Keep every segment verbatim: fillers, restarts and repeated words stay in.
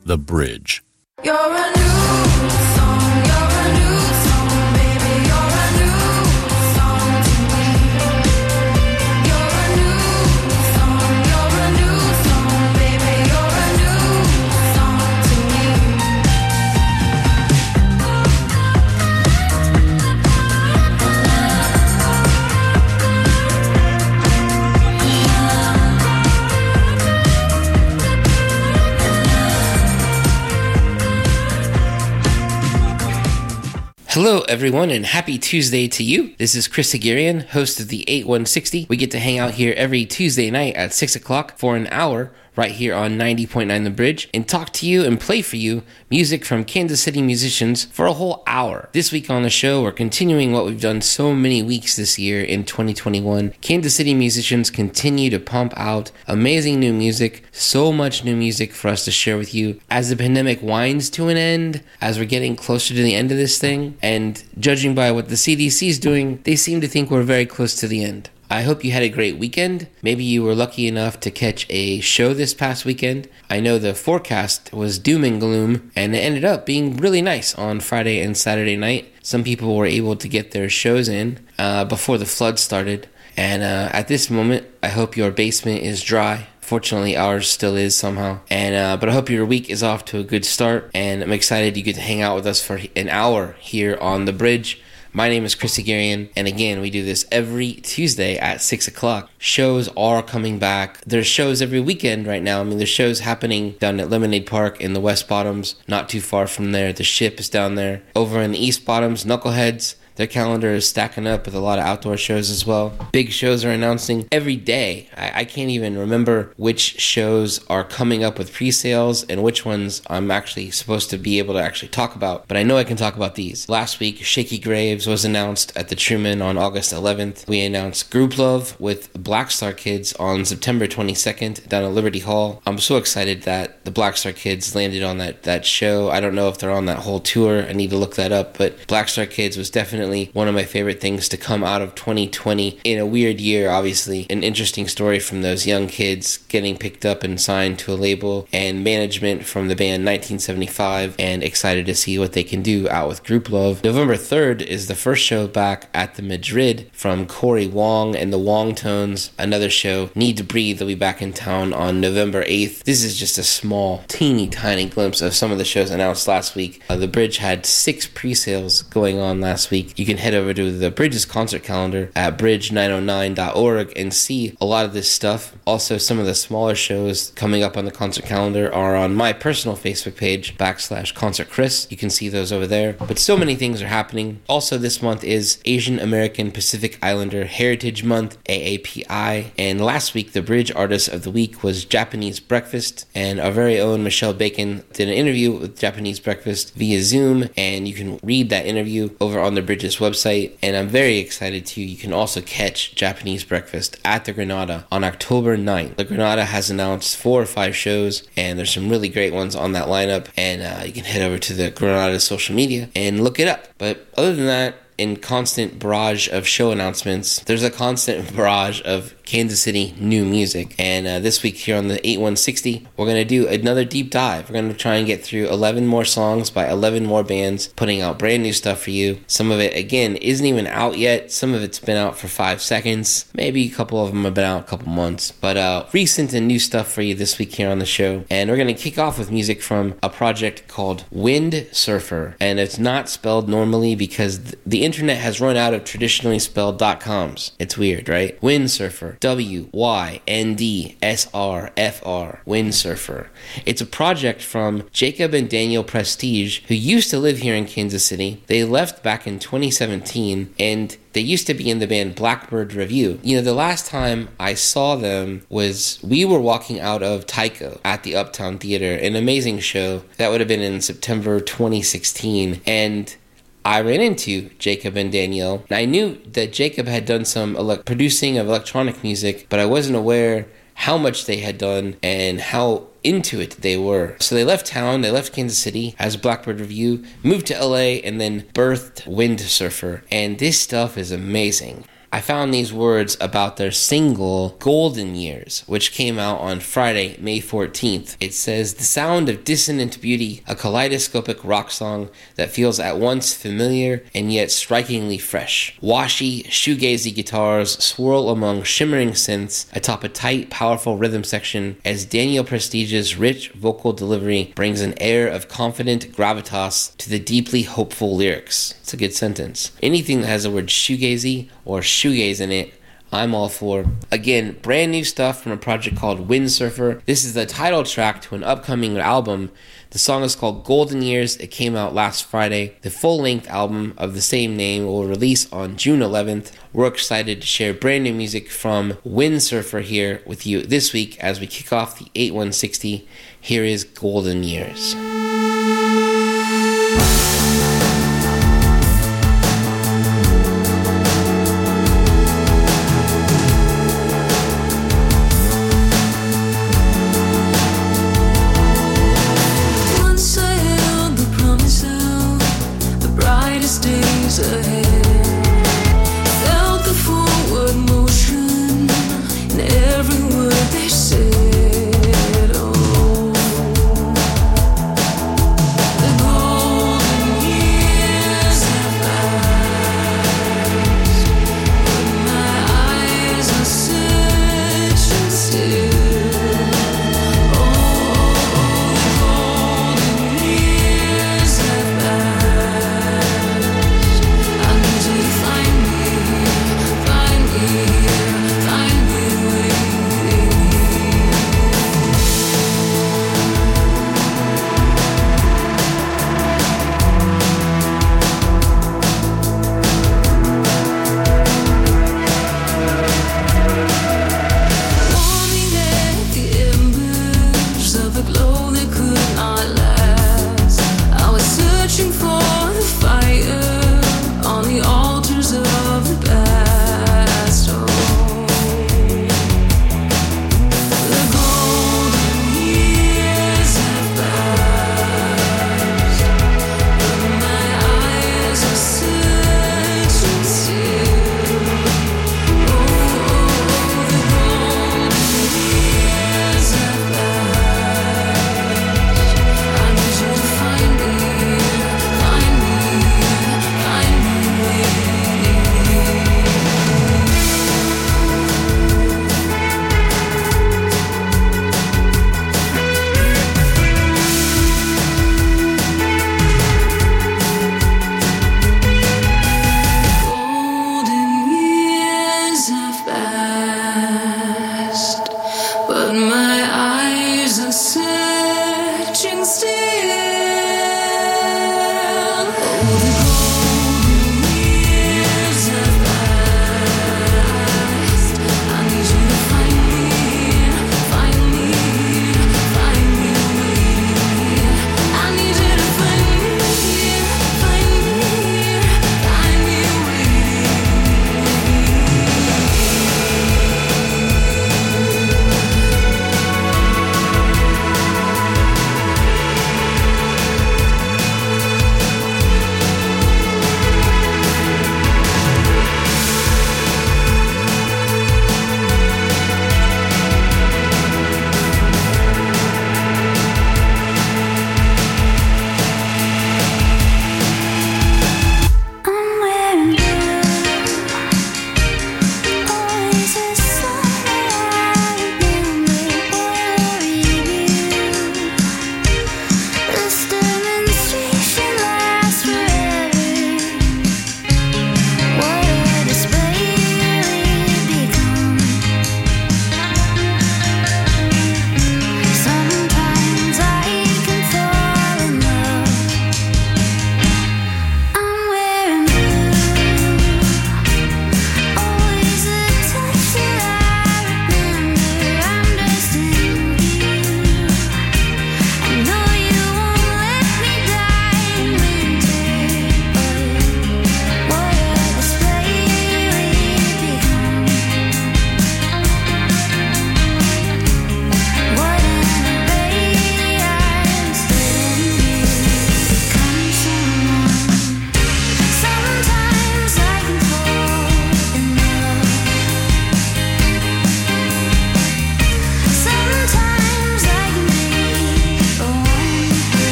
The Bridge. You're a new song, you're a new song, baby, you're a new song to me. You're a new song, you're a new song, baby, you're a new song to me. Hello, everyone, and happy Tuesday to you. This is Chris Hagarian, host of the eight one sixty. We get to hang out here every Tuesday night at six o'clock for an hour right here on ninety point nine The Bridge and talk to you and play for you music from Kansas City musicians for a whole hour. This week on the show, we're continuing what we've done so many weeks this year in twenty twenty-one. Kansas City musicians continue to pump out amazing new music, so much new music for us to share with you as the pandemic winds to an end, as we're getting closer to the end of this thing, and judging by what the C D C is doing, they seem to think we're very close to the end. I hope you had a great weekend. Maybe you were lucky enough to catch a show this past weekend. I know the forecast was doom and gloom, and it ended up being really nice on Friday and Saturday night. Some people were able to get their shows in uh, before the flood started. And uh, at this moment, I hope your basement is dry. Fortunately, ours still is somehow. And uh, but I hope your week is off to a good start. And I'm excited you get to hang out with us for an hour here on The Bridge. My name is Chris Hagarian, and again, we do this every Tuesday at six o'clock. Shows are coming back. There's shows every weekend right now. I mean, there's shows happening down at Lemonade Park in the West Bottoms, not too far from there. The Ship is down there. Over in the East Bottoms, Knuckleheads. Their calendar is stacking up with a lot of outdoor shows as well. Big shows are announcing every day. I, I can't even remember which shows are coming up with pre-sales and which ones I'm actually supposed to be able to actually talk about. But I know I can talk about these. Last week, Shaky Graves was announced at the Truman on August eleventh. We announced Group Love with Black Star Kids on September twenty-second down at Liberty Hall. I'm so excited that the Black Star Kids landed on that, that show. I don't know if they're on that whole tour. I need to look that up. But Black Star Kids was definitely one of my favorite things to come out of twenty twenty. In a weird year, obviously. An interesting story from those young kids getting picked up and signed to a label, and management from the band nineteen seventy-five, and excited to see what they can do out with Group Love. November third is the first show back at the Madrid from Corey Wong and the Wong Tones. Another show, Need to Breathe, will be back in town on November eighth. This is just a small, teeny tiny glimpse of some of the shows announced last week. Uh, the Bridge had six pre-sales going on last week. You can head over to the Bridge's concert calendar at bridge nine oh nine dot org and see a lot of this stuff. Also, some of the smaller shows coming up on the concert calendar are on my personal Facebook page, backslash Concert Chris. You can see those over there. But so many things are happening. Also, this month is Asian American Pacific Islander Heritage Month, A A P I. And last week, the Bridge Artist of the Week was Japanese Breakfast. And our very own Michelle Bacon did an interview with Japanese Breakfast via Zoom. And you can read that interview over on the Bridge's website, and I'm very excited too. You can also catch Japanese Breakfast at the Granada on October ninth. The Granada has announced four or five shows, and there's some really great ones on that lineup, and uh, you can head over to the Granada's social media and look it up. But other than that, in constant barrage of show announcements, there's a constant barrage of Kansas City new music. And uh, this week here on the eight one sixty, we're going to do another deep dive. We're going to try and get through eleven more songs by eleven more bands, putting out brand new stuff for you. Some of it, again, isn't even out yet. Some of it's been out for five seconds. Maybe a couple of them have been out a couple months. But uh, recent and new stuff for you this week here on the show. And we're going to kick off with music from a project called Wind Surfer. And it's not spelled normally because th- the internet has run out of traditionally spelled .coms. It's weird, right? Wind Surfer. W Y N D S R F R. Wind Surfer. It's a project from Jacob and Daniel Prestige, who used to live here in Kansas City. They left back in twenty seventeen, and they used to be in the band Blackbird Review. You know, the last time I saw them was we were walking out of Tycho at the Uptown Theater, an amazing show. That would have been in September twenty sixteen, and I ran into Jacob and Danielle. I knew that Jacob had done some ele- producing of electronic music, but I wasn't aware how much they had done and how into it they were. So they left town, they left Kansas City as Blackbird Review, moved to L A, and then birthed Wind Surfer. And this stuff is amazing. I found these words about their single Golden Years, which came out on Friday, May fourteenth. It says, "The sound of dissonant beauty, a kaleidoscopic rock song that feels at once familiar and yet strikingly fresh. Washy, shoegazy guitars swirl among shimmering synths atop a tight, powerful rhythm section as Daniel Prestige's rich vocal delivery brings an air of confident gravitas to the deeply hopeful lyrics." It's a good sentence. Anything that has the word shoegazy or shoegaze in it, I'm all for. Again, brand new stuff from a project called Windsurfer. This is the title track to an upcoming album. The song is called Golden Years. It came out last Friday. The full-length album of the same name will release on June eleventh. We're excited to share brand new music from Windsurfer here with you this week as we kick off the eight one sixty. Here is Golden Years. Once I held the promise out, the brightest days ahead. Felt the forward motion in every word they said. Oh, the golden years.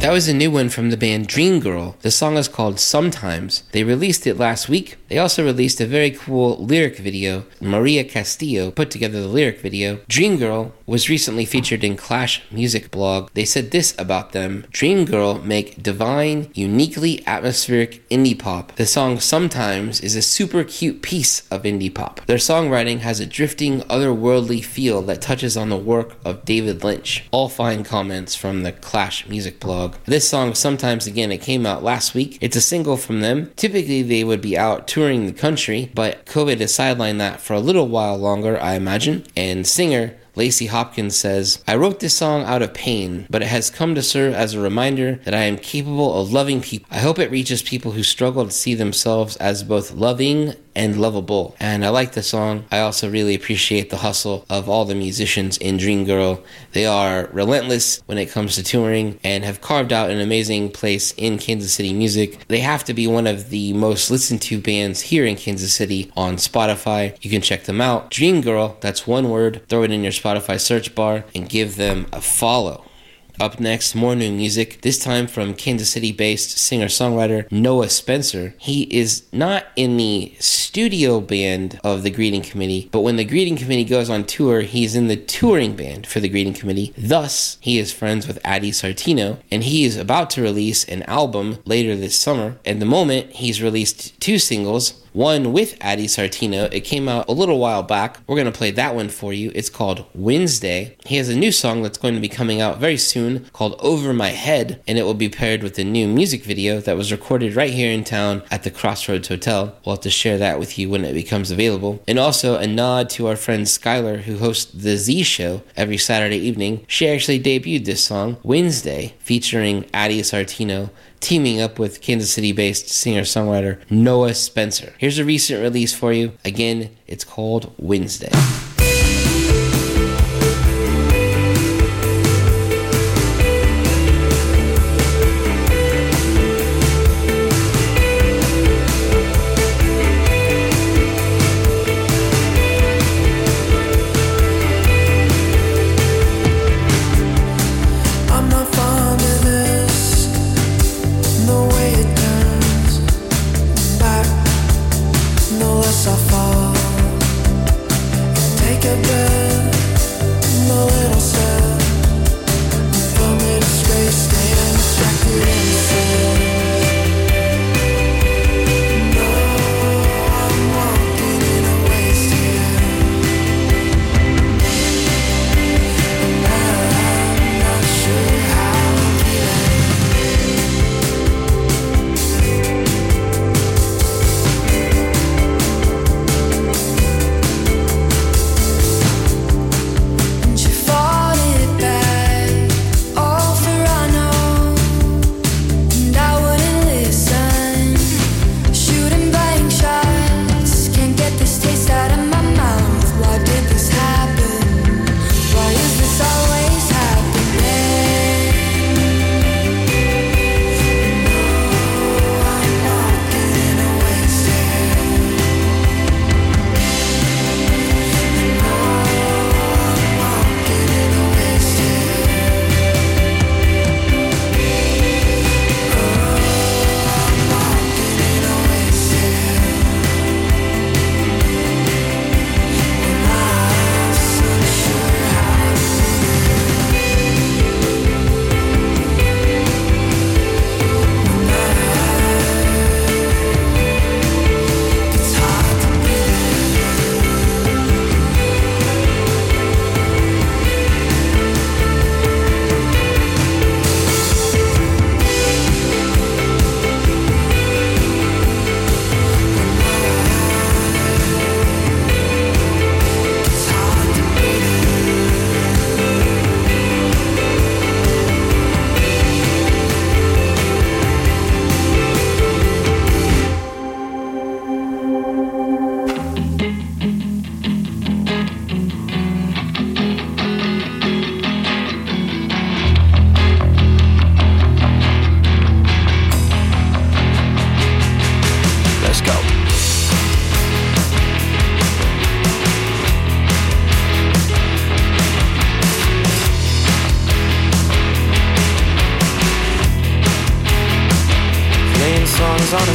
That was a new one from the band Dream Girl. The song is called Sometimes. They released it last week. They also released a very cool lyric video. Maria Castillo put together the lyric video. Dream Girl was recently featured in Clash Music Blog. They said this about them: Dream Girl make divine, uniquely atmospheric indie pop. The song Sometimes is a super cute piece of indie pop. Their songwriting has a drifting, otherworldly feel that touches on the work of David Lynch. All fine comments from the Clash Music Blog. This song Sometimes, again, it came out last week. It's a single from them. Typically they would be out touring the country, but COVID has sidelined that for a little while longer, I imagine. And singer Lacey Hopkins says, I wrote this song out of pain, but it has come to serve as a reminder that I am capable of loving people. I hope it reaches people who struggle to see themselves as both loving and lovable. And I like the song. I also really appreciate the hustle of all the musicians in Dream Girl. They are relentless when it comes to touring and have carved out an amazing place in Kansas City music. They have to be one of the most listened to bands here in Kansas City on Spotify. You can check them out. Dream Girl, that's one word. Throw it in your Spotify search bar and give them a follow. Up next, more new music, this time from Kansas City-based singer-songwriter Noah Spencer. He is not in the studio band of the Greeting Committee, but when the Greeting Committee goes on tour, he's in the touring band for the Greeting Committee. Thus, he is friends with Adi Sartino, and he is about to release an album later this summer. At the moment, he's released two singles, one with Adi Sartino. It came out a little while back. We're going to play that one for you. It's called Wednesday. He has a new song that's going to be coming out very soon called Over My Head, and it will be paired with a new music video that was recorded right here in town at the Crossroads Hotel. We'll have to share that with you when it becomes available. And also a nod to our friend Skylar, who hosts The Z Show every Saturday evening. She actually debuted this song, Wednesday, featuring Adi Sartino, teaming up with Kansas City-based singer-songwriter Noah Spencer. Here's a recent release for you. Again, it's called Wednesday. I'm not fond of this, the way it turns back, no less I fall. Take a breath, a little sad, from a disgrace, staying distracted innocent. No, I'm walking in a waste here, and I'm not sure how I'm feeling.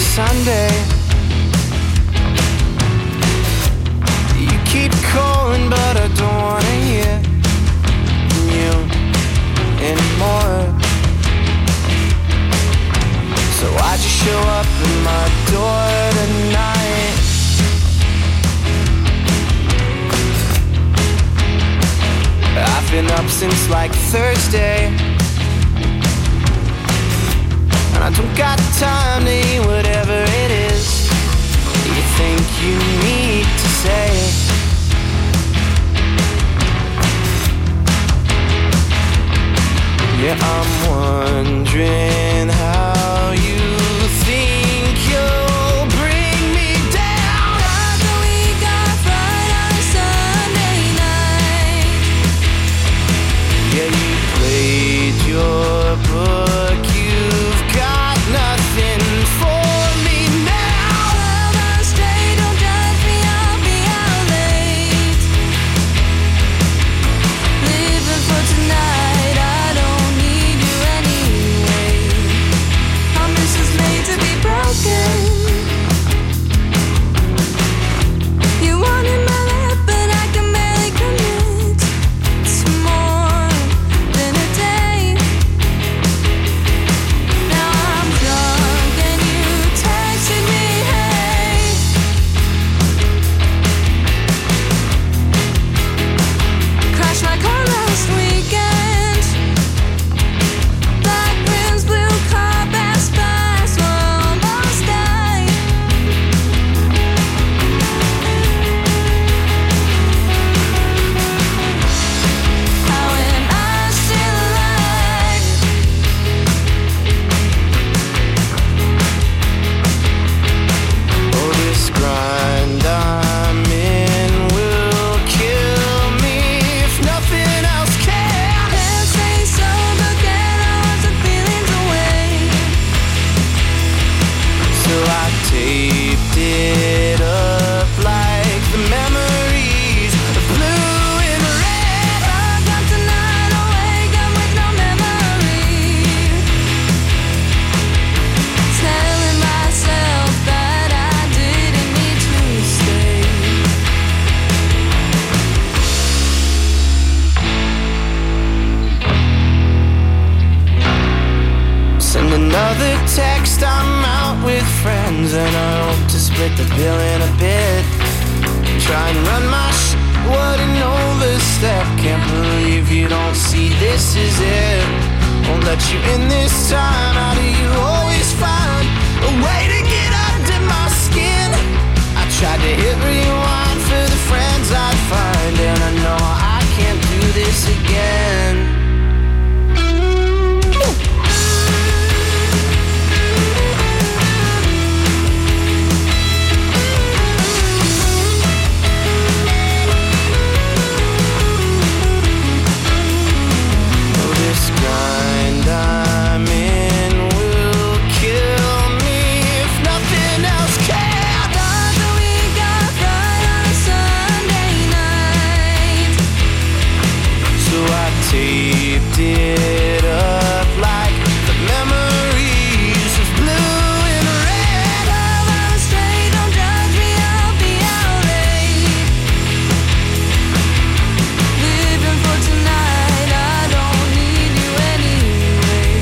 Sunday. You keep calling, but I don't wanna hear from you anymore. So why'd you show up at my door tonight? I've been up since like Thursday, and I don't got time to hear whatever it is you think you need to say. Yeah, I'm wondering how you think you'll bring me down. After we got right on Sunday night, Yeah, you played your book, you've got nothing for me now. twelve hours straight, don't judge me, I'll be out late. Living for tonight, I don't need you anyway. Promises made to be broken. You wanted my lip, but I can barely commit to more than a day. Now I'm drunk and you texted me, hey. Crashed my car last weekend. Black rims, blue car, best buys, we're almost died. How am I still alive? Oh, this grind I'm in will kill me if nothing else can. Can't stay sober, can't hold the feelings away. So I taped it up like the memories of blue and red. Fuck up tonight, I'll wake up with no memory. Telling myself that I didn't need to stay. Send another text, I'm out with friends, and I hope to split the bill in a bit. Try and run my sh**, what an overstep. Can't believe you don't see this is it. Won't let you in this time. How do you always find a way to get under my skin? I tried to hit rewind for the friends I'd find, and I know I can't do this again. Oh, this grind I'm in will kill me if nothing else can. Thought that we got right on a Sunday night. So I taped it up like the memories of blue and red. twelve hours straight, don't judge me, I'll be out late. Living for tonight, I don't need you anyway.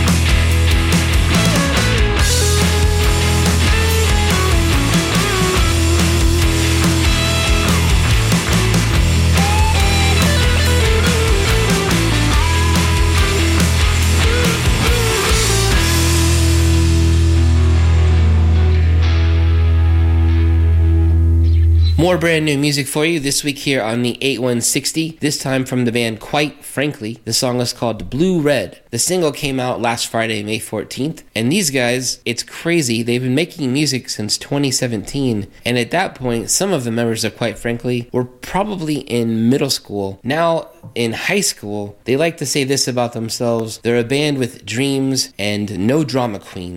More brand new music for you this week here on the eighty-one sixty, this time from the band Quite Frankly. The song is called Blue Red. The single came out last Friday, May fourteenth, and these guys, it's crazy, they've been making music since twenty seventeen, and at that point, some of the members of Quite Frankly were probably in middle school. Now, in high school, they like to say this about themselves: they're a band with dreams and no drama queens.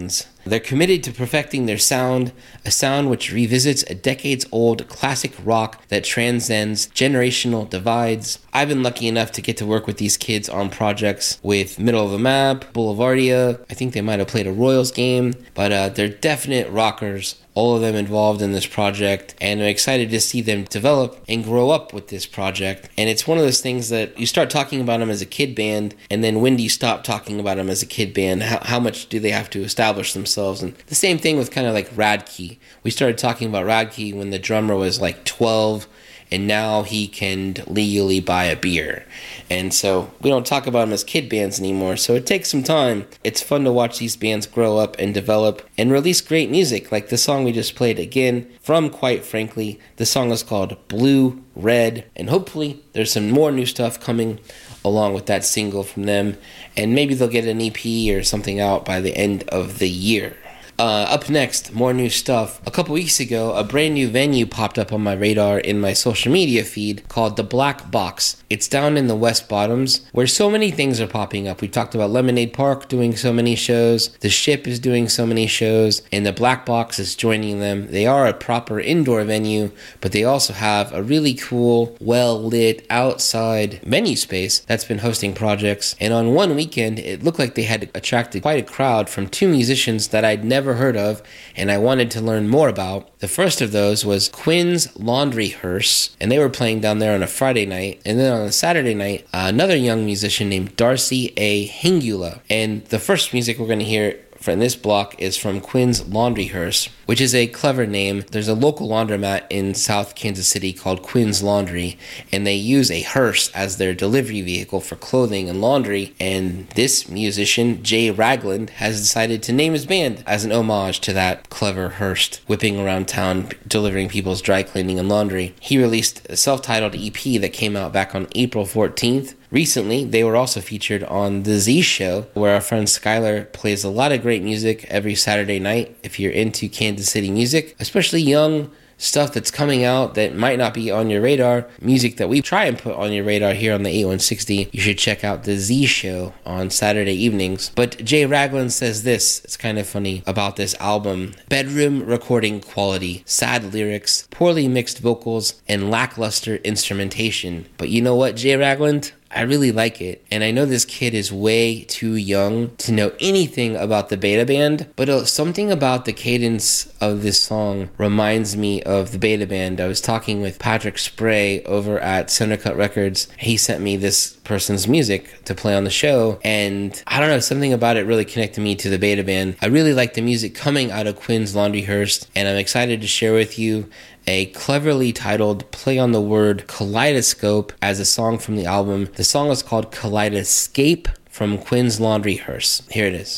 They're committed to perfecting their sound, a sound which revisits a decades-old classic rock that transcends generational divides. I've been lucky enough to get to work with these kids on projects with Middle of the Map, Boulevardia. I think they might have played a Royals game, but uh, they're definite rockers. All of them involved in this project, and I'm excited to see them develop and grow up with this project. And it's one of those things that you start talking about them as a kid band, and then when do you stop talking about them as a kid band? How, how much do they have to establish themselves? And the same thing with kind of like Radke. We started talking about Radke when the drummer was like twelve, and now he can legally buy a beer. And so we don't talk about them as kid bands anymore, so it takes some time. It's fun to watch these bands grow up and develop and release great music, like the song we just played again from Quite Frankly. The song is called Blue Red, and hopefully there's some more new stuff coming along with that single from them, and maybe they'll get an E P or something out by the end of the year. Uh, up next, more new stuff. A couple weeks ago, a brand new venue popped up on my radar in my social media feed called The Black Box. It's down in the West Bottoms, where so many things are popping up. We talked about Lemonade Park doing so many shows, The Ship is doing so many shows, and The Black Box is joining them. They are a proper indoor venue, but they also have a really cool, well-lit outside venue space that's been hosting projects. And on one weekend, it looked like they had attracted quite a crowd from two musicians that I'd never heard of and I wanted to learn more about. The first of those was Quinn's Laundry Hearse, and they were playing down there on a Friday night. And then on a Saturday night, uh, another young musician named Darcy A. Hingula. And the first music we're going to hear from this block is from Quinn's Laundry Hearse, which is a clever name. There's a local laundromat in South Kansas City called Quinn's Laundry, and they use a hearse as their delivery vehicle for clothing and laundry. And this musician, Jay Ragland, has decided to name his band as an homage to that clever hearse whipping around town delivering people's dry cleaning and laundry. He released a self-titled E P that came out back on April fourteenth. Recently, they were also featured on The Z Show, where our friend Skylar plays a lot of great music every Saturday night. If you're into Kansas City music, especially young stuff that's coming out that might not be on your radar, music that we try and put on your radar here on the eight one sixty, you should check out The Z Show on Saturday evenings. But Jay Ragland says this, it's kind of funny, about this album: bedroom recording quality, sad lyrics, poorly mixed vocals, and lackluster instrumentation. But you know what, Jay Ragland? I really like it, and I know this kid is way too young to know anything about the Beta Band, but uh, something about the cadence of this song reminds me of the Beta Band. I was talking with Patrick Spray over at Centercut Records. He sent me this person's music to play on the show, and I don't know, something about it really connected me to the Beta Band. I really like the music coming out of Quinn's Laundry Hearse, and I'm excited to share with you a cleverly titled play on the word kaleidoscope as a song from the album. The song is called Kaleidoscape from Quinn's Laundry Hearse. Here it is.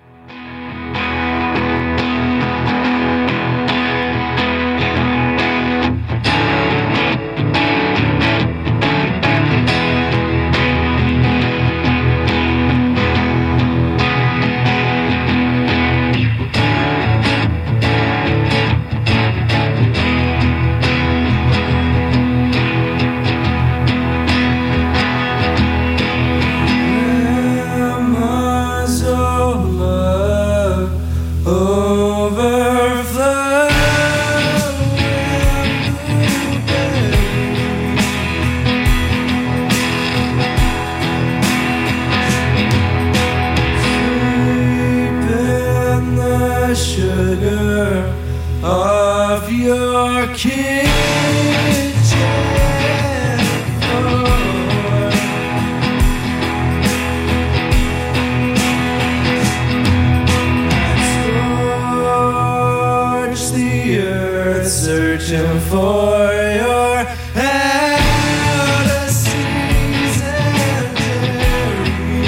Searching for your out of season dairy.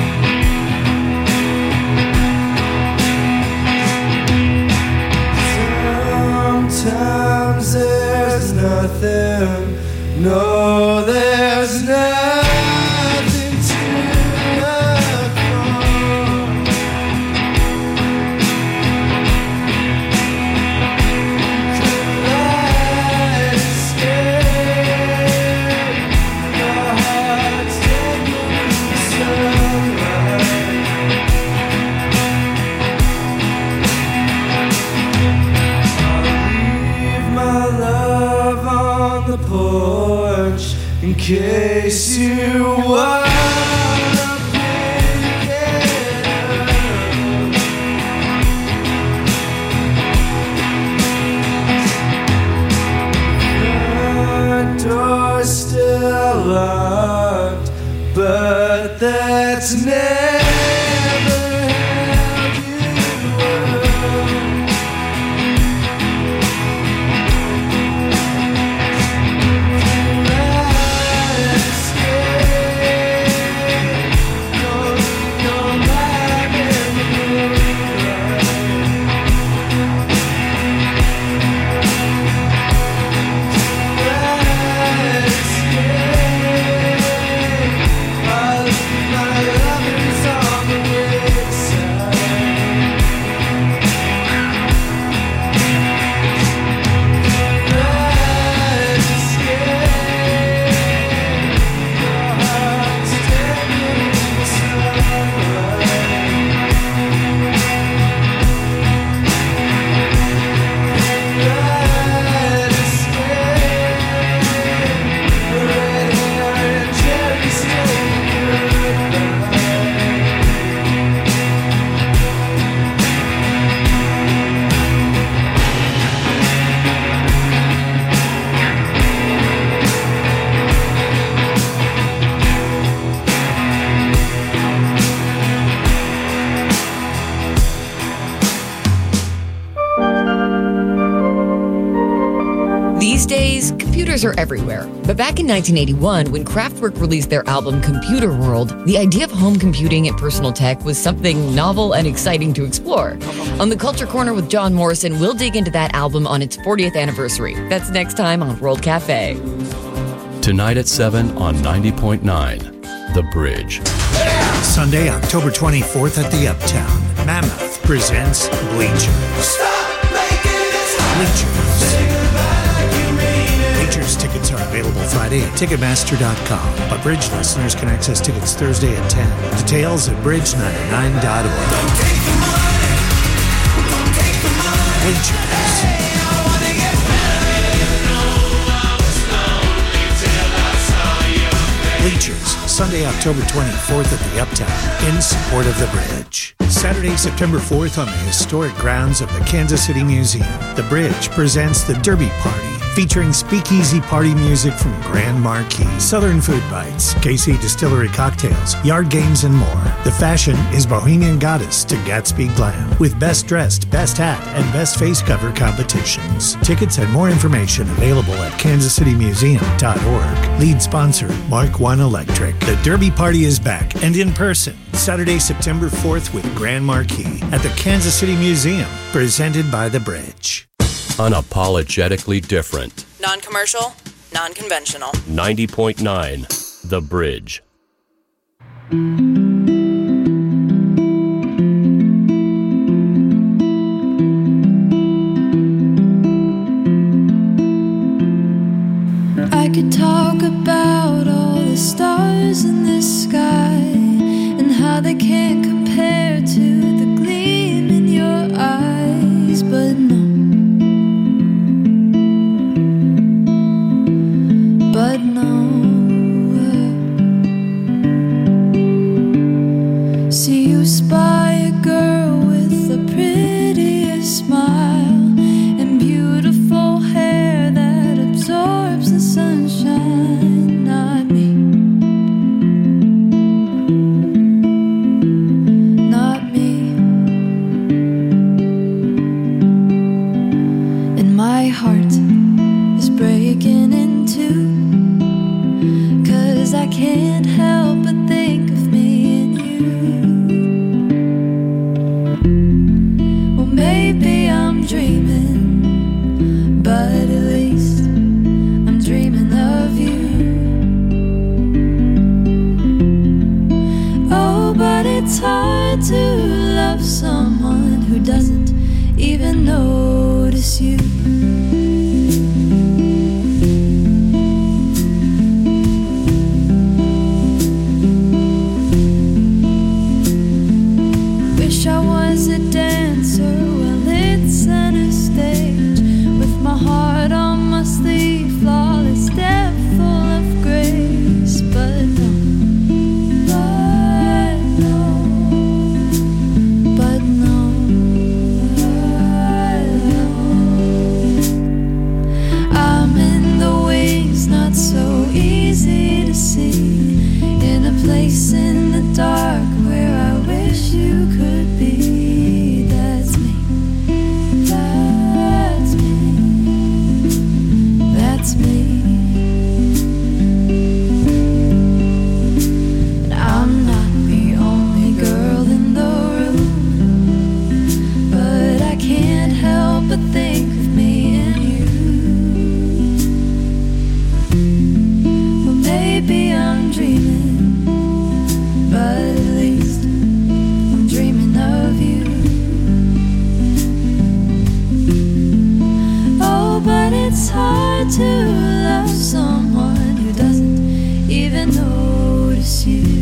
Sometimes there's nothing, no, there's nothing to look for. much in case you wanna pick it up. The door's still locked, but that's never held you up. These days, computers are everywhere. But back in nineteen eighty-one, when Kraftwerk released their album Computer World, the idea of home computing and personal tech was something novel and exciting to explore. On the Culture Corner with John Morrison, we'll dig into that album on its fortieth anniversary. That's next time on World Cafe. Tonight at seven on ninety point nine, The Bridge. Sunday, October twenty-fourth at the Uptown, Mammoth presents Bleachers. Bleachers. Bleachers tickets are available Friday at Ticketmaster dot com, but Bridge listeners can access tickets Thursday at ten. Details at bridge ninety-nine dot org. Bleachers. Bleachers, Sunday, October twenty-fourth at the Uptown, in support of The Bridge. Saturday, September fourth on the historic grounds of the Kansas City Museum, The Bridge presents the Derby Party, featuring speakeasy party music from Grand Marquis, Southern Food Bites, K C Distillery Cocktails, Yard Games, and more. The fashion is Bohemian Goddess to Gatsby Glam, with Best Dressed, Best Hat, and Best Face Cover competitions. Tickets and more information available at kansas city museum dot org. Lead sponsor, Mark One Electric. The Derby Party is back and in person, Saturday, September fourth with Grand Marquis at the Kansas City Museum, presented by The Bridge. Unapologetically different. Non-commercial, non-conventional. ninety point nine, The Bridge. I could talk about all the stars in the sky and how they can't compare to the gleam in your eyes, but no. But no. See you spy a girl with the prettiest smile and beautiful hair that absorbs the sunshine. Not me. Not me. And my heart is breaking in two, 'cause I can't help but think of me and you. Well, maybe I'm dreaming, but at least I'm dreaming of you. Oh, but it's hard to love someone who doesn't even notice you. Wish I was a dancer, well, it's center stage, with my heart on my sleeve, flawless step full of easy to see. In a place in the dark where I wish you could be. That's me. That's me. That's me. And I'm not the only girl in the room, but I can't help but think of me and you. Well, maybe I'm dreaming, but at least I'm dreaming of you. Oh, but it's hard to love someone who doesn't even notice you.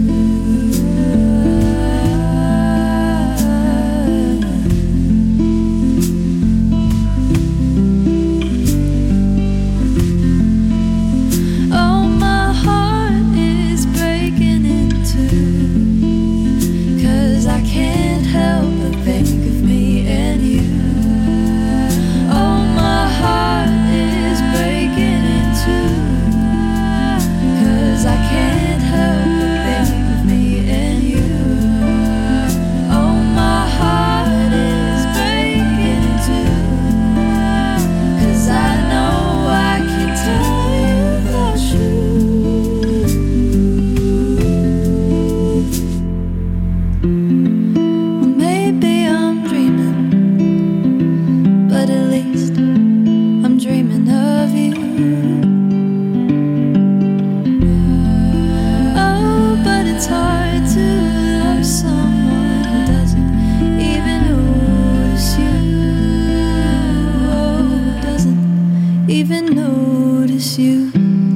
Oh, my heart is breaking in two, 'cause I can't help but think of me and you. Oh, my heart is breaking in two, 'cause I can't help but think of me and you. Oh, my heart is breaking in two, 'cause I know I can tell you the truth. Well, maybe I'm dreaming, but at least I'm dreaming of you. Oh, but it's hard to love someone who doesn't even notice you. Oh, who doesn't even notice you.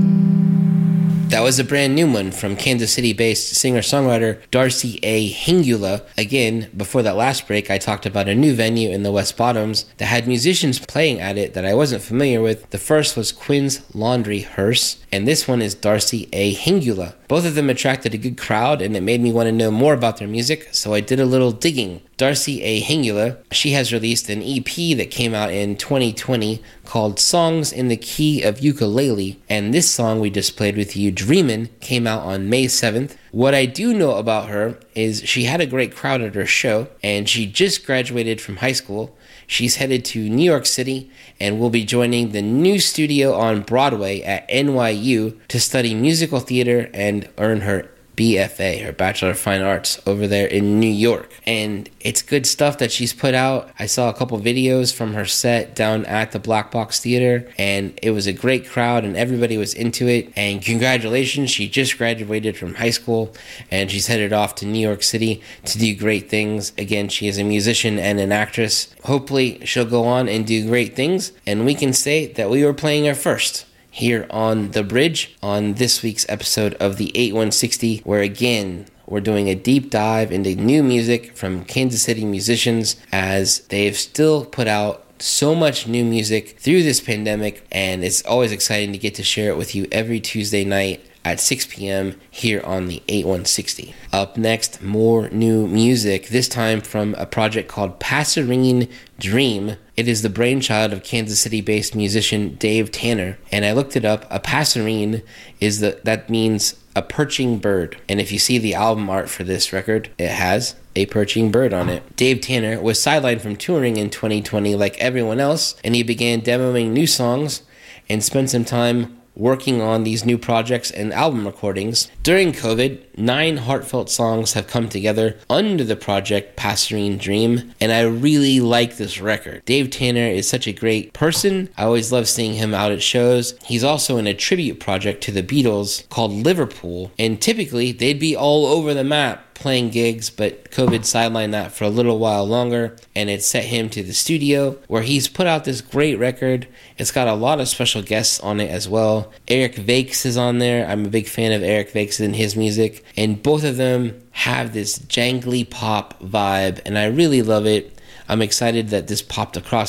That was a brand new one from Kansas City-based singer-songwriter Darcy A. Hingula. Again, before that last break, I talked about a new venue in the West Bottoms that had musicians playing at it that I wasn't familiar with. The first was Quinn's Laundry Hearse, and this one is Darcy A. Hingula. Both of them attracted a good crowd, and it made me want to know more about their music, so I did a little digging. Darcy A. Hingula, she has released an E P that came out in twenty twenty called Songs in the Key of Ukulele, and this song we just played with you, Dreamin', came out on May seventh. What I do know about her is she had a great crowd at her show, and she just graduated from high school. She's headed to New York City and will be joining the new studio on Broadway at N Y U to study musical theater and earn her B F A, her Bachelor of Fine Arts, over there in New York. And it's good stuff that she's put out. I saw a couple videos from her set down at the Black Box Theater, and it was a great crowd and everybody was into it. And congratulations, she just graduated from high school and she's headed off to New York City to do great things. Again, she is a musician and an actress. Hopefully she'll go on and do great things, and we can say that we were playing her first here on The Bridge on this week's episode of the eight one sixty, where again, we're doing a deep dive into new music from Kansas City musicians as they've still put out so much new music through this pandemic, and it's always exciting to get to share it with you every Tuesday night at six p.m. here on the eight one sixty. Up next, more new music, this time from a project called Passerine Dream. It is the brainchild of Kansas City-based musician Dave Tanner, and I looked it up. A passerine is the that means a perching bird, and if you see the album art for this record, it has a perching bird on it. Dave Tanner was sidelined from touring in twenty twenty like everyone else, and he began demoing new songs and spent some time working on these new projects and album recordings. During COVID, nine heartfelt songs have come together under the project Passerine Dream, and I really like this record. Dave Tanner is such a great person. I always love seeing him out at shows. He's also in a tribute project to the Beatles called Liverpool, and typically they'd be all over the map playing gigs, but COVID sidelined that for a little while longer, and it set him to the studio where he's put out this great record. It's got a lot of special guests on it as well. Eric Vakes is on there. I'm a big fan of Eric Vakes and his music, and both of them have this jangly pop vibe, and I really love it. I'm excited that this popped across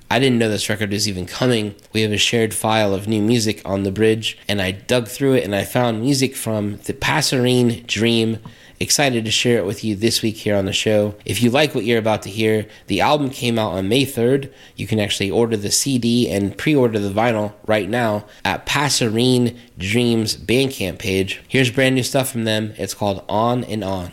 I didn't know this record was even coming. We have a shared file of new music on the bridge, and I dug through it and I found music from the Passerine Dream. Excited to share it with you this week here on the show. If you like what you're about to hear, the album came out on May third. You can actually order the C D and pre-order the vinyl right now at Passerine Dream's Bandcamp page. Here's brand new stuff from them. It's called On and On.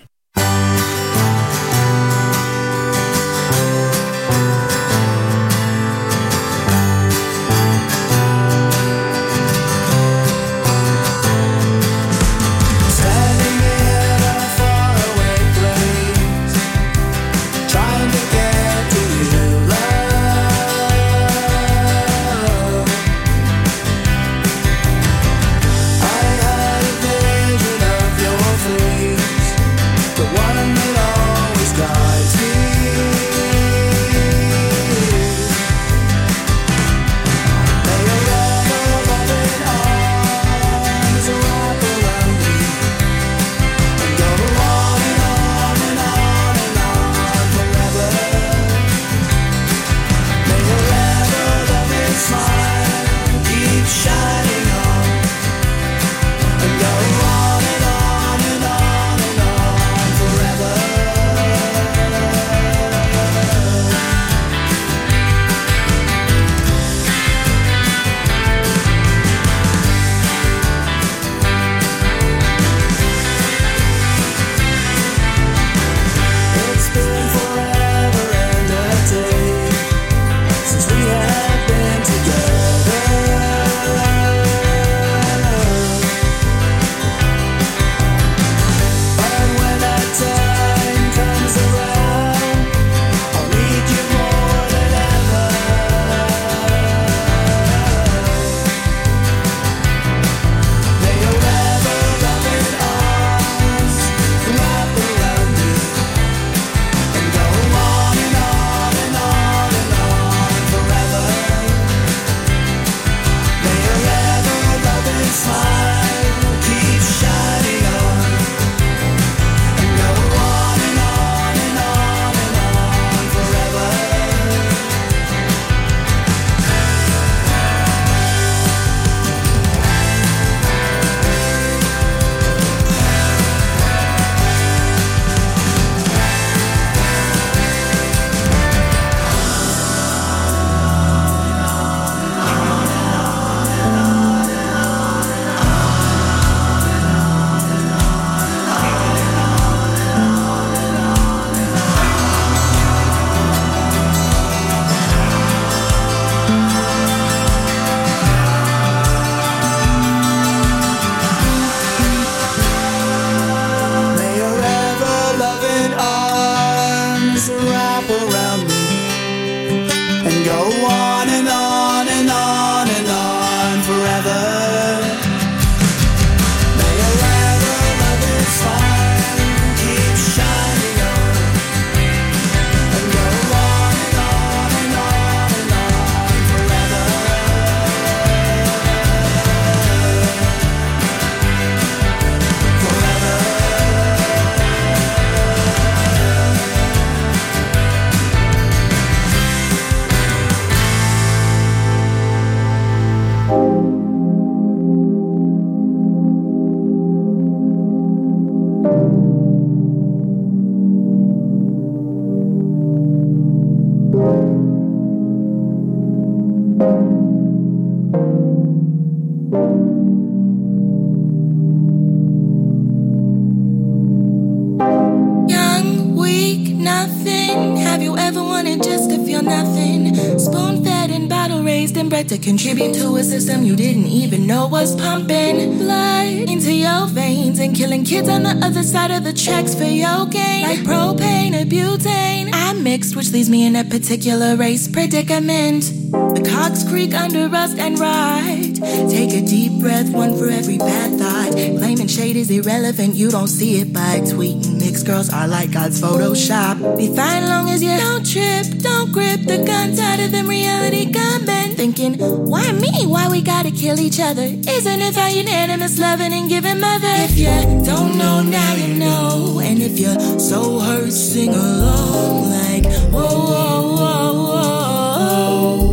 Young, weak, nothing. Have you ever wanted just to feel nothing? Spoon-fed and bottle-raised and bred to contribute to a system you didn't even know was pumping blood into your veins and killing kids on the other side of the tracks for your gain. Like propane or butane, I mixed, which leaves me in a particular race predicament. The cogs creak under rust and rot. Take a deep breath, one for every bad thought. Claiming shade is irrelevant, you don't see it by tweeting. Mixed girls are like God's Photoshop. Be fine long as you don't trip, don't grip the guns out of them reality gunmen. Thinking, why me? Why we gotta kill each other? Isn't it about unanimous loving and giving mother? If you don't know, now you know. And if you're so hurt, sing along like, whoa, whoa, whoa, whoa.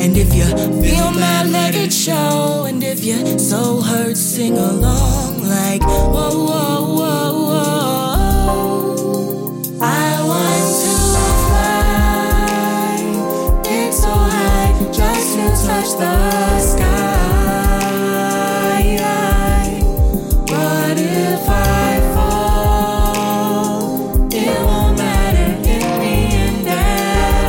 And if you feel mad, let it show. And if you're so hurt, sing along like whoa, whoa, whoa, whoa. I want to fly, get so high, just to touch the sky. But if I fall, it won't matter in the end at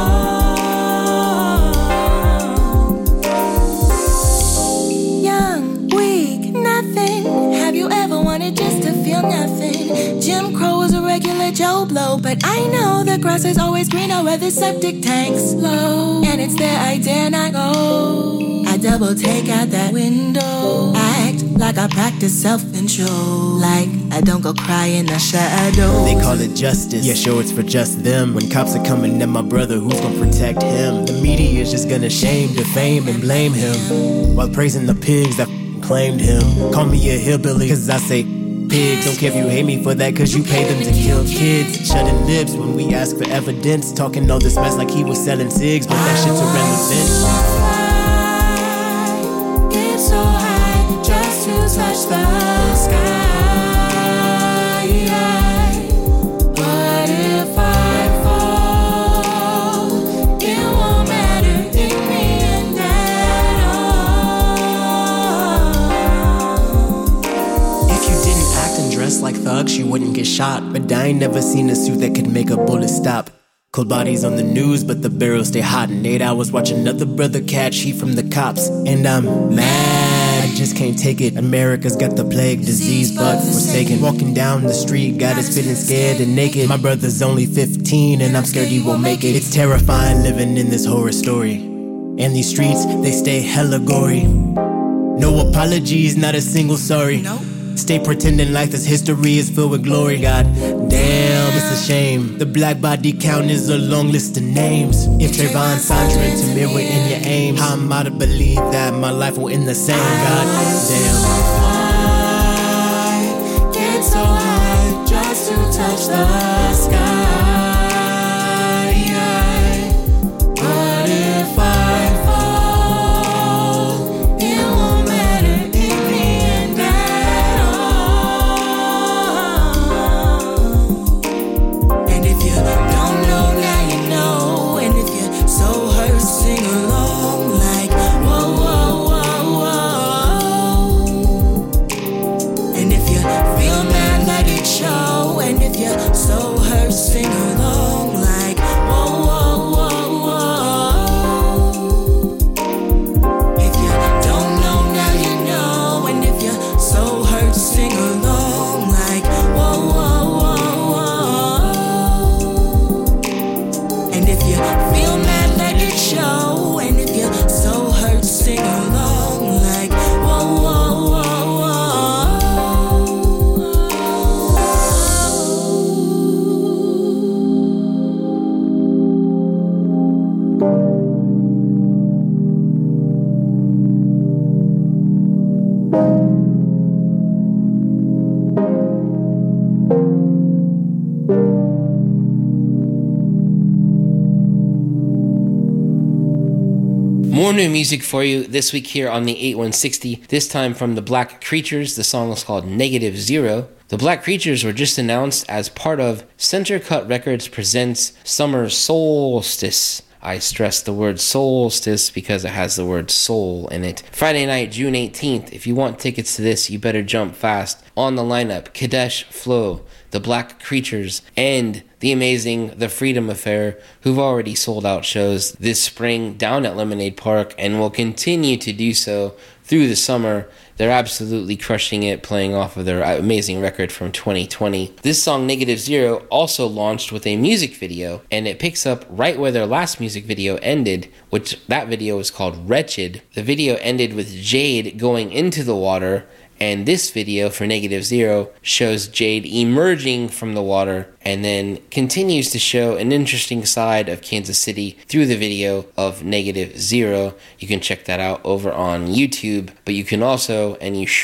all. Young, weak, nothing. Have you ever wanted just to feel nothing? Jim Crow is a regular Joe Blow, but I know the grass is always greener where the septic tank's low. And it's there I dare not go. I double take out that window. Act like I practice self-control. Like I don't go cry in the shadow. They call it justice, yeah sure it's for just them. When cops are coming at my brother, who's gonna protect him? The media is just gonna shame, defame, and blame him, while praising the pigs that f***ing claimed him. Call me a hillbilly, cause I say pigs. Don't care if you hate me for that, cause you pay them to kill kids. Shutting lips when we ask for evidence. Talking all this mess like he was selling cigs, but that shit's irrelevant. Get so high, just to touch the sky. But if I fall, it won't matter in the end at all. If you didn't act and dress like thugs, you wouldn't get shot. But I ain't never seen a suit that could make a bullet stop. Cold bodies on the news, but the barrels stay hot. In eight hours, watch another brother catch heat from the cops. And I'm mad, I just can't take it. America's got the plague, disease, but forsaken. Walking down the street, got us feeling scared and naked. My brother's only fifteen, and I'm scared he won't make it. It's terrifying living in this horror story. And these streets, they stay hella gory. No apologies, not a single sorry. Stay pretending like this history is filled with glory. God damn, it's a shame. The black body count is a long list of names. If Trayvon, Sandra, and Tamir were in your aims, how am I to believe that my life will end the same? God damn. Get so high, just to touch the sky. But if I fall, it won't matter in the end at all. And if you don't know, now you know. And if you're so hurt, sing along like whoa, whoa, whoa, whoa. And if you feel mad, let it show. And if you're so hurt, sing along like whoa, whoa, whoa, whoa. If you don't know, now you know. And if you're so hurt, sing along like whoa, whoa, whoa, whoa. And if you feel mad, let it show. And if you're so hurt, sing along like whoa, whoa, whoa, More new music for you this week here on the eight one sixty, this time from the Black Creatures. The song is called Negative Zero. The Black Creatures were just announced as part of Center Cut Records Presents Summer Solstice. I stress the word solstice because it has the word soul in it. Friday night, June eighteenth. If you want tickets to this, you better jump fast. On the lineup, Kadesh Flow, the Black Creatures, and the amazing The Freedom Affair, who've already sold out shows this spring down at Lemonade Park and will continue to do so through the summer. They're absolutely crushing it, playing off of their amazing record from twenty twenty. This song, Negative Zero, also launched with a music video, and it picks up right where their last music video ended, which that video was called Wretched. The video ended with Jade going into the water, and this video for Negative Zero shows Jade emerging from the water and then continues to show an interesting side of Kansas City through the video of Negative Zero. You can check that out over on YouTube, but you can also, and you should,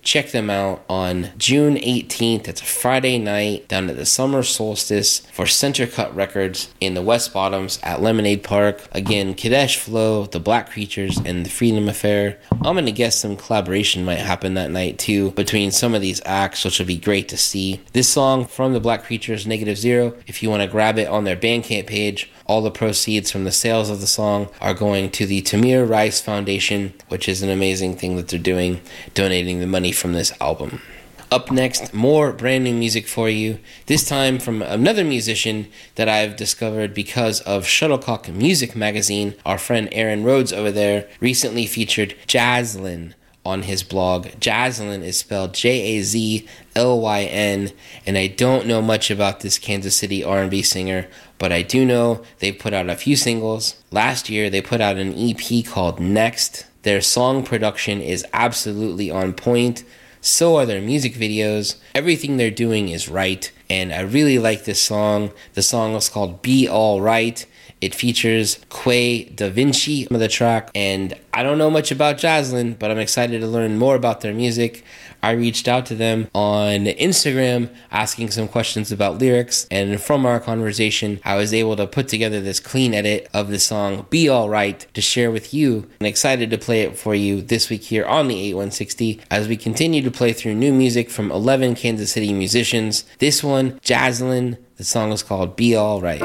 check them out on June eighteenth. It's a Friday night down at the Summer Solstice for Center Cut Records in the West Bottoms at Lemonade Park. Again, Kadesh Flow, The Black Creatures, and The Freedom Affair. I'm going to guess some collaboration might happen that night too between some of these acts, which will be great to see. This song from The Black Creatures, Negative Zero, if you want to grab it on their Bandcamp page, all the proceeds from the sales of the song are going to the Tamir Rice Foundation, which is an amazing thing that they're doing, donating the money from this album. Up next, more brand new music for you, this time from another musician that I've discovered because of Shuttlecock Music Magazine. Our friend Aaron Rhodes over there recently featured Jazlyn on his blog. Jazlyn is spelled J A Z L Y N, and I don't know much about this Kansas City R and B singer, but I do know they put out a few singles. Last year, they put out an E P called Next. Their song production is absolutely on point. So are their music videos. Everything they're doing is right, and I really like this song. The song is called Be All Right. It features Quay Da Vinci on the track, and I don't know much about Jazlyn, but I'm excited to learn more about their music. I reached out to them on Instagram asking some questions about lyrics, and from our conversation, I was able to put together this clean edit of the song Be All Right to share with you. I'm excited to play it for you this week here on the eight one sixty as we continue to play through new music from eleven Kansas City musicians. This one, Jazlyn, the song is called Be All Right.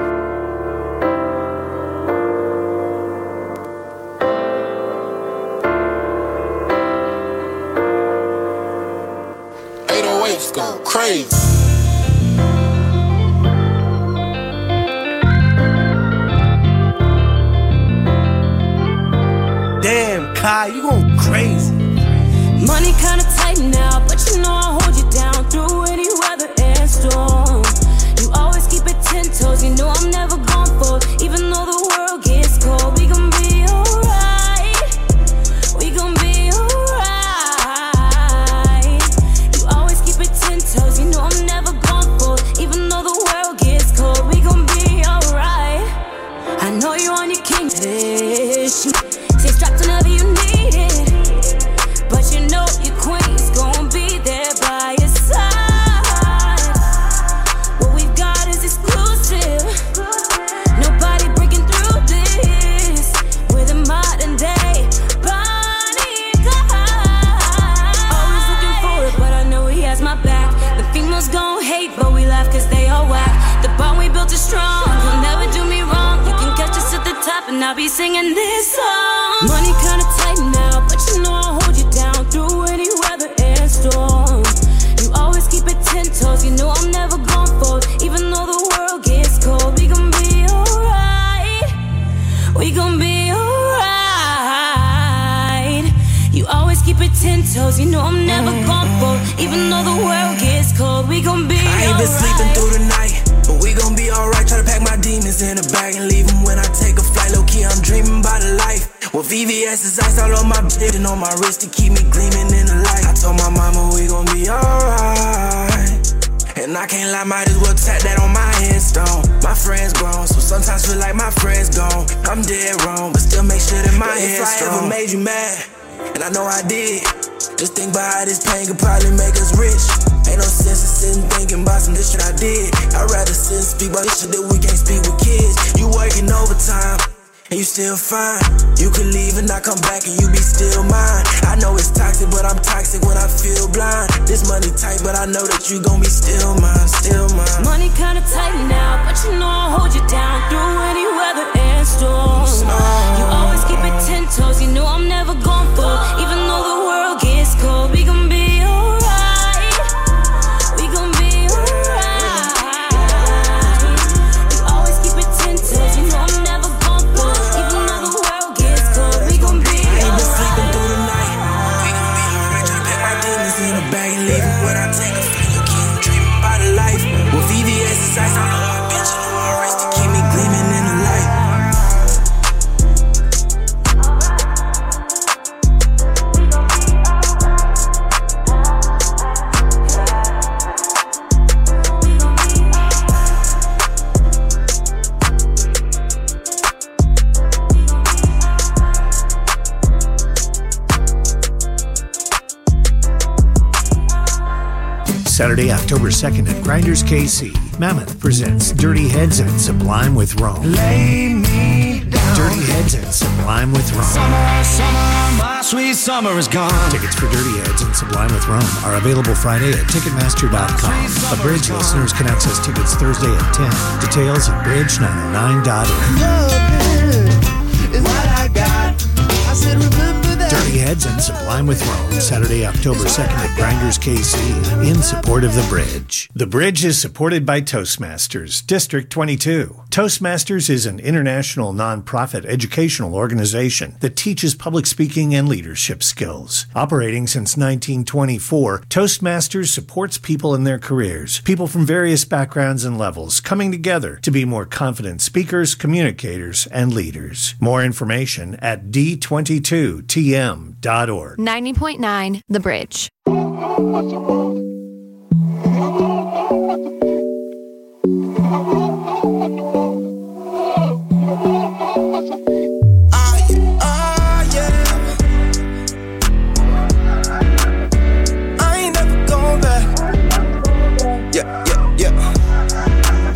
Go crazy. Damn, Kai, you going crazy. Money kinda tight now, but you know I hold you down through any weather and storm. You always keep it ten toes, you know I'm never gone for. Even though the world gets cold, we gon' be alright. We gon' be alright. You always keep it ten toes, you know I'm never gone for. Even though the world gets cold, we gon' be alright. I know you're on your king fish. Stay strapped whenever you need it, but you know your queen's gon' be there by your side. What we've got is exclusive. Nobody breaking through this. We're the modern day Bonnie and Clyde. Always looking forward, but I know he has my back. The females gon' hate, but we laugh cause they all whack. The bond we built is strong, you'll never do me wrong. You can catch us at the top and I'll be singing this song. Money kinda tight now, but you know I'll hold you down through any weather and storm. You always keep it ten toes, you know I'm never gone for. Even though the world gets cold, we gon' be alright. We gon' be alright. You always keep it ten toes, you know I'm never gone for. Even though the world gets cold, we gon' be alright. I ain't been sleeping through the night, but we gon' be alright. Try to pack my demons in a bag and leave them when I take a flight. Low key, I'm dreaming about a life. With V V S is ice all on my bitch and on my wrist to keep me gleaming in the light. I told my mama we gon' be alright. And I can't lie, might as well tap that on my headstone. My friends grown, so sometimes feel like my friends gone. I'm dead wrong, but still make sure that my head's strong. If I ever made you mad, and I know I did, just think about how this pain could probably make us rich. Ain't no sense in sitting thinking about some this shit I did. I'd rather sit and speak about this shit that we can't speak with kids. You working overtime, and you still fine. You could leave and I come back and you be still mine. I know it's toxic, but I'm toxic when I feel blind. This money tight, but I know that you gon' be still mine, still mine. Money kinda tight now, but you know I'll hold you down through any weather and storm. You always keep it ten toes, you know I'm never gone for. Even though the world gets cold, we gon' be alright. We gon' be alright. You always keep it ten toes, you know I'm never gone for. Even though the world gets cold, we gon' be alright. I ain't been sleeping through the night. We gon' be alright. Try to pack my demons in a bag and leave them when I take a flight. Low key, I'm dreaming about a life. With V V S is ice all on my bitch and on my wrist to keep me gleaming in the light. Saturday, October second at Grinders K C, Mammoth presents Dirty Heads and Sublime with Rome. Lay me down. Dirty Heads and Sublime with Rome. Summer, summer, my sweet summer is gone. Tickets for Dirty Heads and Sublime with Rome are available Friday at Ticketmaster dot com. A Bridge listeners can access tickets Thursday at ten. Details at bridge nine oh nine dot org. Love is what I got. I said remember that. Dirty Heads and Sublime with Rome, Saturday, October second at Grinders K C, in support of The Bridge. The Bridge is supported by Toastmasters, District twenty-two. Toastmasters is an international nonprofit educational organization that teaches public speaking and leadership skills. Operating since nineteen twenty-four, Toastmasters supports people in their careers, people from various backgrounds and levels, coming together to be more confident speakers, communicators, and leaders. More information at d twenty-two t m dot org. ninety point nine The Bridge. Ah, yeah, ah, yeah. I ain't never going back. Yeah, yeah, yeah.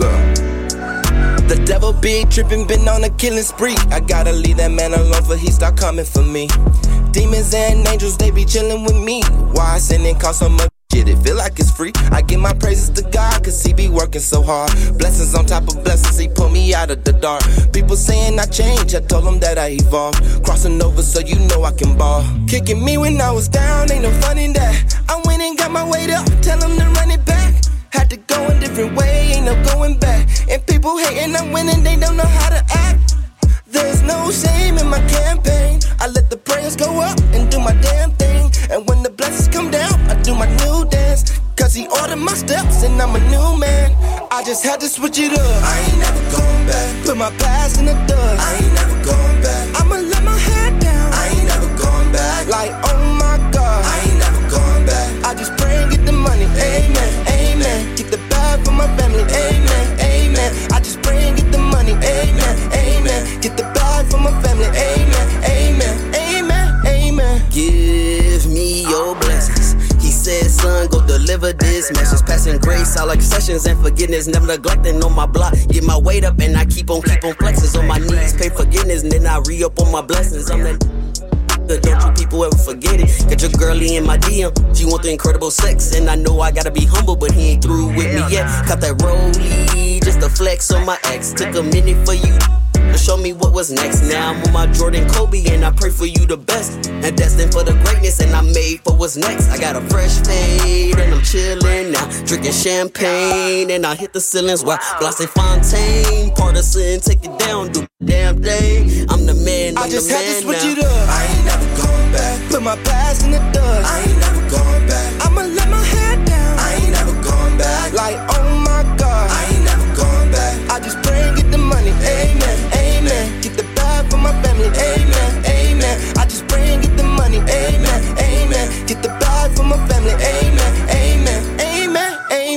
Look. The devil be trippin', been on a killing spree. I gotta leave that man alone for he start coming for me. Demons and angels, they be chillin' with me. Why sinning cost so much shit? It feel like it's free. I give my praises to God, cause he be working so hard. Blessings on top of blessings, he pull me out of the dark. People saying I changed, I told them that I evolved. Crossing over so you know I can ball. Kicking me when I was down, ain't no fun in that. I went and got my weight up, tell them to run it back. Had to go a different way, ain't no going back. And people hating, I'm winning, they don't know how to act. There's no shame in my campaign. I let the prayers go up and do my damn thing. And when the blessings come down, I do my new dance. Cause he ordered my steps and I'm a new man. I just had to switch it up. I ain't never going back. Put my past in the dust. I ain't never going back. I'ma let my head down. I ain't never going back. Like, oh my God. I ain't never going back. I just pray and get the money. Amen, amen. Get the bag for my family. Amen, amen. I just pray and get the money. Amen, amen. Get the bag for my family. Amen, amen, amen, amen. Give me your blessings. He said, son, go deliver this message. Passing grace, I like sessions and forgiveness. Never neglecting on my block. Get my weight up and I keep on, keep on flexing. On my knees, pay forgiveness, and then I re-up on my blessings. I'm that don't you people ever forget it. Got your girlie in my D M. She want the incredible sex. And I know I gotta be humble, but he ain't through with me yet. Caught that rollie, just a flex on my ex. Took a minute for you to show me what was next. Now I'm on my Jordan Kobe and I pray for you the best. And destined for the greatness and I'm made for what's next. I got a fresh fade and I'm chillin' now. Drinking champagne and I hit the ceilings while Blase Fontaine. Part of sin, take it down, do the damn thing. I'm the man, I'm I just the had to switch now. It up. I ain't never going back. Put my past in the dust. I ain't never going back. I'ma let my head down. I ain't never going back. Like, oh my God. I ain't never going back. I just pray and get the money. Amen, amen. Get the bag for my family. Amen, amen. I just pray and get the money. Amen, amen. Get the bag for my family. Amen, amen, amen,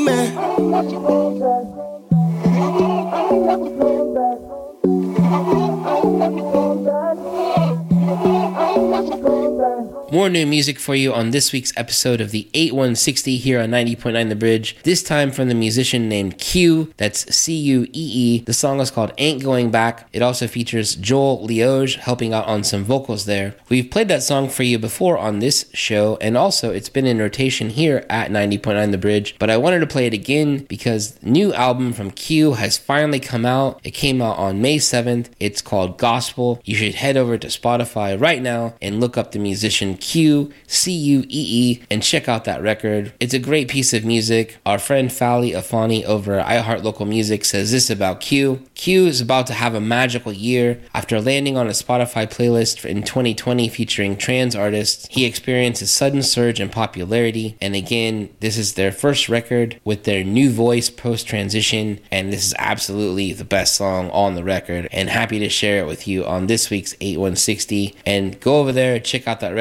amen. More new music for you on this week's episode of the eight one sixty here on ninety point nine The Bridge. This time from the musician named Q, that's C U E E. The song is called Ain't Going Back. It also features Joel Lioge helping out on some vocals there. We've played that song for you before on this show, and also it's been in rotation here at ninety point nine The Bridge, but I wanted to play it again because the new album from Q has finally come out. It came out on May seventh. It's called Gospel. You should head over to Spotify right now and look up the musician Q, C U E E, and check out that record. It's a great piece of music. Our friend Fally Afani over at iHeart Local Music says this about Q. Q is about to have a magical year. After landing on a Spotify playlist in twenty twenty featuring trans artists, he experienced a sudden surge in popularity. And again, this is their first record with their new voice post-transition, and this is absolutely the best song on the record, and happy to share it with you on this week's eight one sixty. And go over there, check out that record, and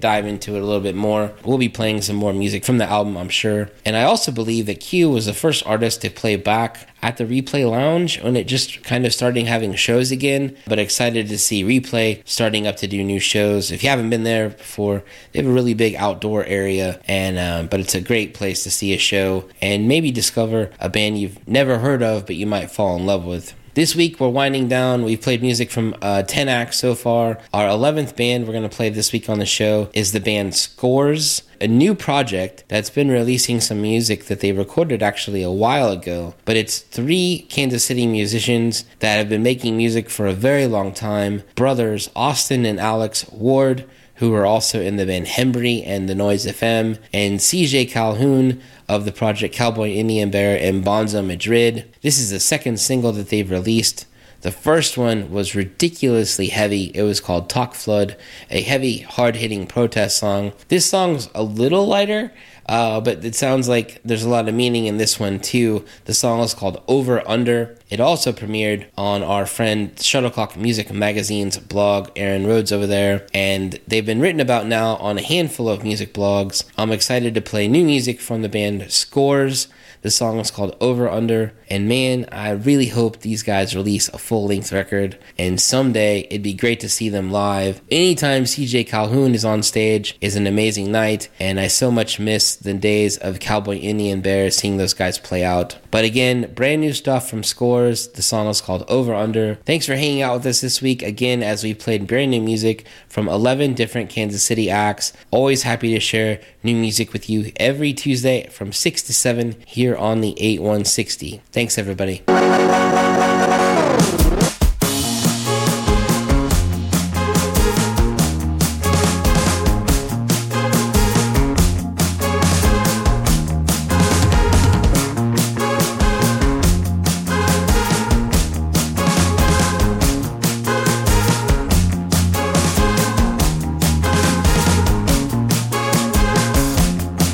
dive into it a little bit more. We'll be playing some more music from the album, I'm sure. And I also believe that Q was the first artist to play back at the Replay Lounge when it just kind of started having shows again. But excited to see Replay starting up to do new shows. If you haven't been there before, they have a really big outdoor area, and um, but it's a great place to see a show and maybe discover a band you've never heard of but you might fall in love with. This week, we're winding down. We've played music from uh, ten acts so far. Our eleventh band we're going to play this week on the show is the band Scores, a new project that's been releasing some music that they recorded actually a while ago. But it's three Kansas City musicians that have been making music for a very long time. Brothers Austin and Alex Ward, who are also in the band Hembry and The Noise F M, and C J Calhoun of the project Cowboy Indian Bear and Bonzo Madrid. This is the second single that they've released. The first one was ridiculously heavy. It was called Talk Flood, a heavy, hard-hitting protest song. This song's a little lighter, uh, but it sounds like there's a lot of meaning in this one too. The song is called Over Under. It also premiered on our friend Shuttlecock Music Magazine's blog, Aaron Rhodes over there, and they've been written about now on a handful of music blogs. I'm excited to play new music from the band Scores. The song is called Over Under, and man, I really hope these guys release a full-length record, and someday it'd be great to see them live. Anytime C J Calhoun is on stage is an amazing night, and I so much miss the days of Cowboy Indian Bear, seeing those guys play out. But again, brand new stuff from Scores. The song is called Over Under. Thanks for hanging out with us this week, again, as we played brand new music from eleven different Kansas City acts. Always happy to share new music with you every Tuesday from six to seven here on the eight one sixty. Thanks, everybody.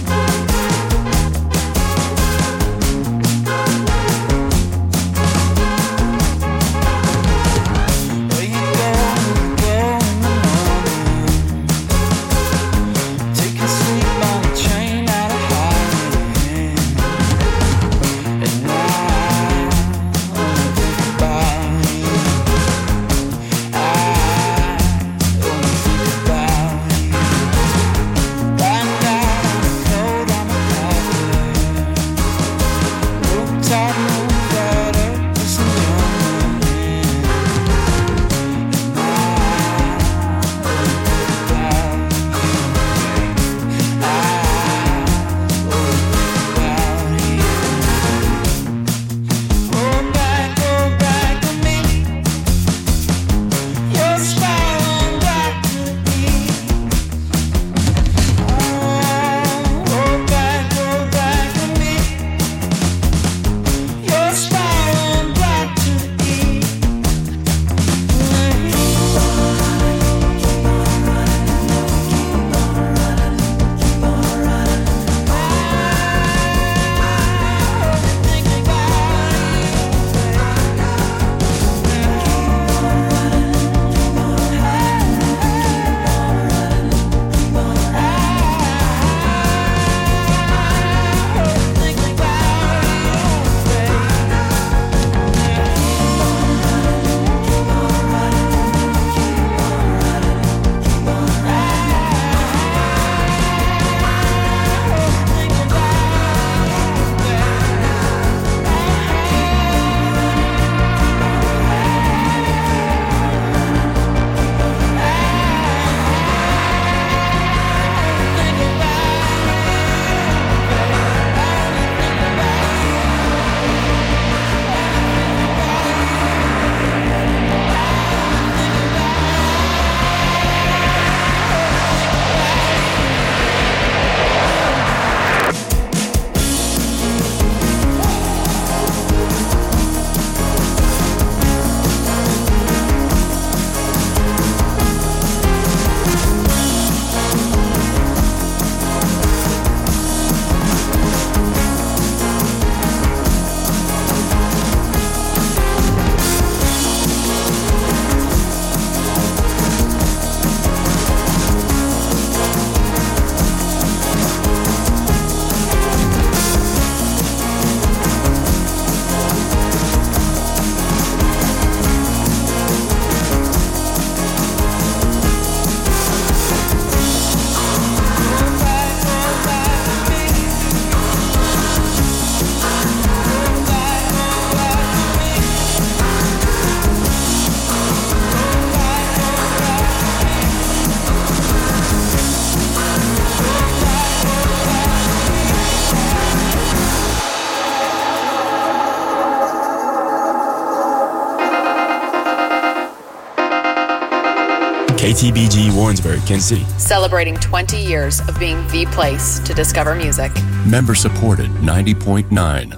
Over K T B G Warrensburg, Kansas City. Celebrating twenty years of being the place to discover music. Member supported ninety point nine.